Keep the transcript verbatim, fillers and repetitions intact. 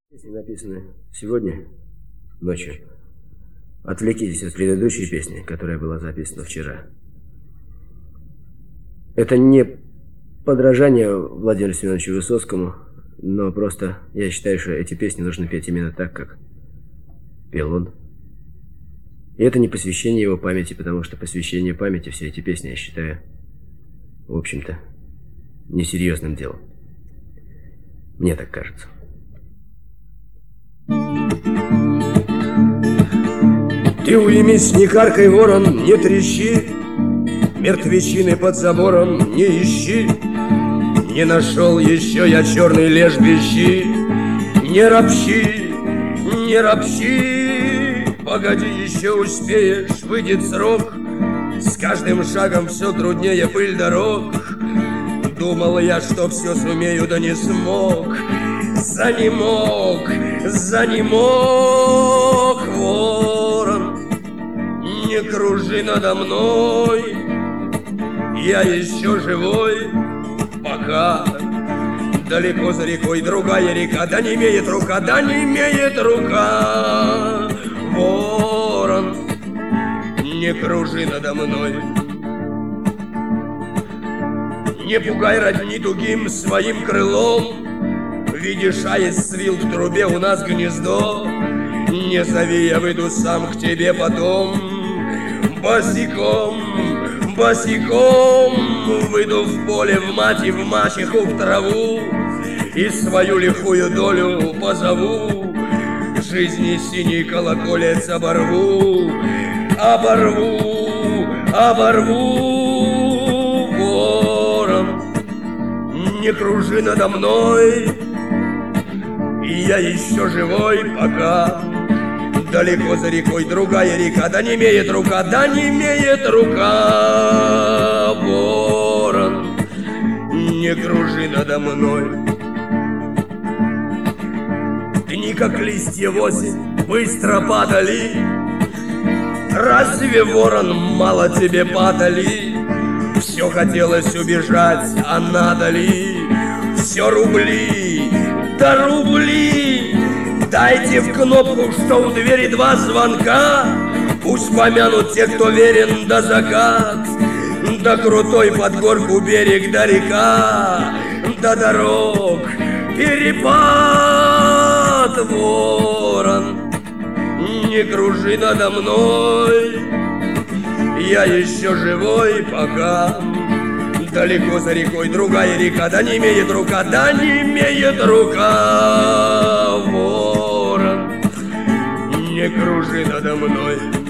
Песни написаны сегодня ночью. Отвлекитесь от предыдущей песни, которая была записана вчера. Это не подражание Владимиру Семеновичу Высоцкому, но просто я считаю, что эти песни нужно петь именно так, как пел он. И это не посвящение его памяти, потому что посвящение памяти, все эти песни, я считаю, в общем-то, несерьезным делом. Мне так кажется. Ты уймись, не каркай, ворон, не трещи, мертвечины под забором не ищи. Не нашел еще я черный лежбищи. Не ропщи, не ропщи, погоди, еще успеешь, выйдет срок. С каждым шагом все труднее пыль дорог. Думал я, что все сумею, да не смог. Занемог, занемог, ворон, не кружи надо мной. Я еще живой, пока далеко за рекой другая река. Да не имеет рука, да не имеет рука. Ворон, не кружи надо мной. Не пугай родни тугим своим крылом. Видишь, аист свил в трубе у нас гнездо. Не зови, я выйду сам к тебе потом. Босиком, босиком выйду в поле, в мать и в мачеху, в траву. И свою лихую долю позову. Жизни синий колоколец оборву. Оборву, оборву, ворон, не кружи надо мной. Я еще живой, пока далеко за рекой другая река. Да не имеет рука, да не имеет рука. Ворон, не кружи надо мной. Дни, как листья в осень, быстро падали. Разве, ворон, мало тебе падали? Все хотелось убежать, а надо ли? Все рубли, да рубли. Дайте в кнопку, что у двери два звонка. Пусть помянут те, кто верен до закат. Да крутой под горку берег, да река, да дорог перепад. Ворон, не кружи надо мной. Я еще живой, пока далеко за рекой другая река. Да не имеет рука, да не имеет рука. Ворон, не кружи надо мной.